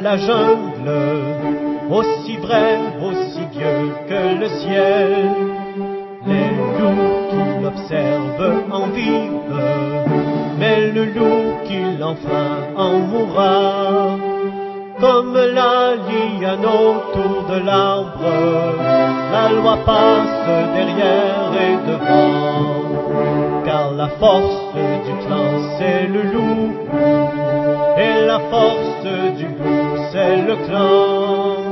la jungle, aussi vrai, aussi vieux que le ciel. Les loups qui l'observent en vivent, mais le loup qui l'enfreint en mourra. Comme la liane autour de l'arbre, la loi passe derrière et devant. Car la force du clan c'est le loup, et la force du loup c'est le clan.